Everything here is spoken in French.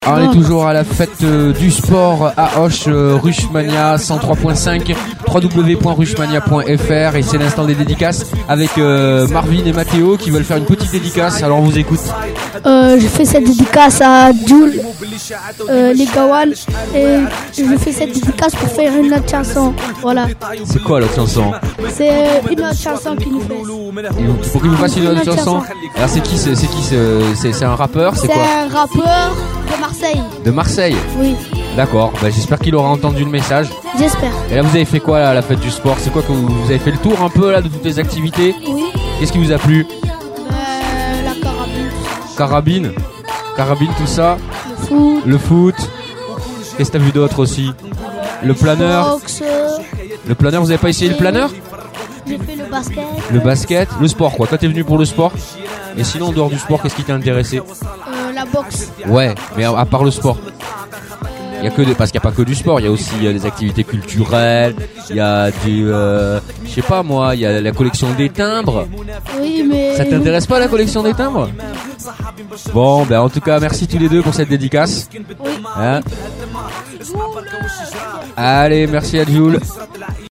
Alors, on est toujours à la fête du sport à Auch, Rushmania 103.5, www.rushmania.fr, et c'est l'instant des dédicaces avec Marvin et Mathéo qui veulent faire une petite dédicace. Alors on vous écoute. Je fais cette dédicace à Jules, les Gawan, et je fais cette dédicace pour faire une autre chanson. Voilà. C'est quoi l'autre chanson? C'est une autre chanson qu'il nous fait. Pour qu'il vous fasse une autre chanson. Alors c'est qui? C'est un rappeur? C'est quoi? C'est un rappeur de Marseille. De Marseille? Oui. D'accord, bah, j'espère qu'il aura entendu le message. J'espère. Et là vous avez fait quoi là, à la fête du sport? C'est quoi que vous avez fait le tour un peu là de toutes les activités? Oui. Qu'est-ce qui vous a plu? La carabine. Carabine, tout ça. Le foot. Qu'est-ce que t'as vu d'autre aussi? Le planeur. Boxe. Le planeur, vous avez pas essayé le planeur? J'ai fait le basket. Le basket, le sport quoi. Toi t'es venu pour le sport. Et sinon en dehors du sport, qu'est-ce qui t'a intéressé? La boxe. Ouais, mais à part le sport. Il y a parce qu'il n'y a pas que du sport, il y a aussi des activités culturelles, il y a du je sais pas moi, il y a la collection des timbres. Oui, mais ça t'intéresse pas la collection des timbres? Bon, ben en tout cas, merci tous les deux pour cette dédicace. Oui. Hein? Allez, merci à Jules.